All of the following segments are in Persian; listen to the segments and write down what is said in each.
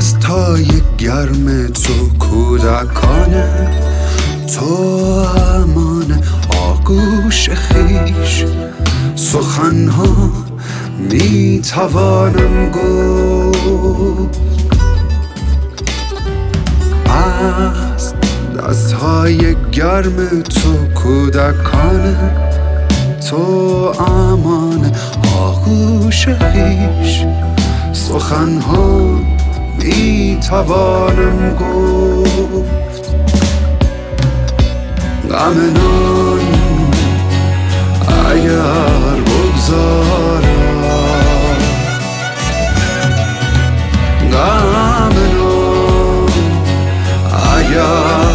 دستای گرم تو کودکانه، تو امان آغوش خیش. سخنها میتوانم گفت از دستهای گرم تو کودکانه، تو امان آغوش خیش. سخنها میتوانم گفت غم نان اگر بگذارم، غم نان اگر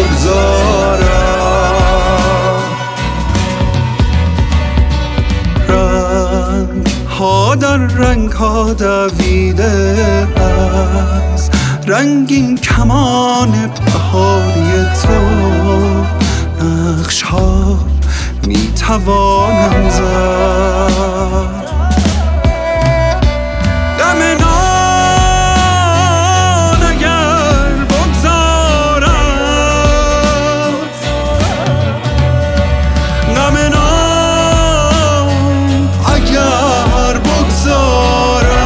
بگذارم. رنگ ها در رنگ ها دویده است، رنگین کمان بهاری تو. نقش ها میتوانم زد، غم نان اگر بگذارم، غم نان اگر بگذارم.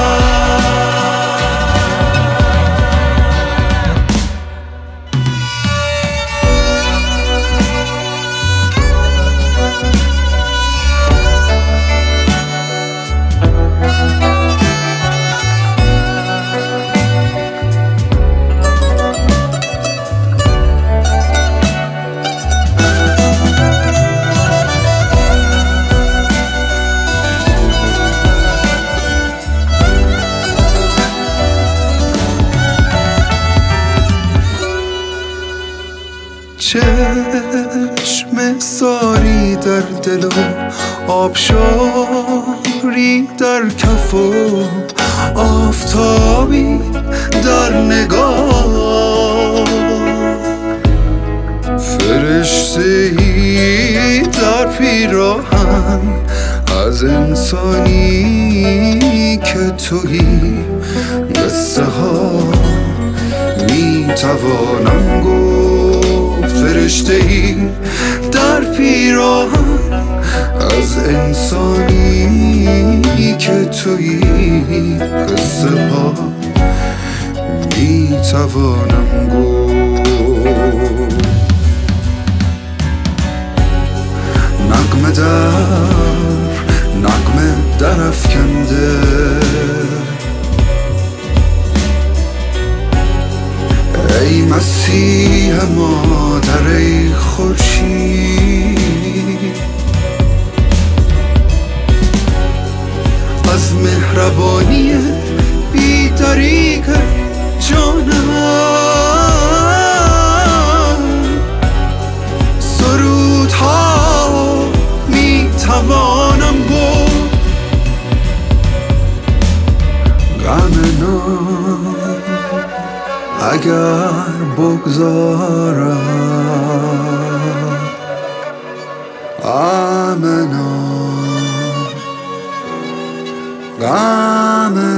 چشم ساری در دل و آبشاری در کف و آفتابی در نگاه. فرشته‌ای در پیراهن از انسانی که تویی. قصه ها میتوانم گفت، فرشته‌ای در پیراهن از انسانی که تویی. قصه ها میتوانم گفت نغمه در افکنده، ای مسیح مادر، ای خورشید. از مهربانی بی طریق جانم سرودها میتوانم گفت، غم نان اگر بگذارم، غم نان غم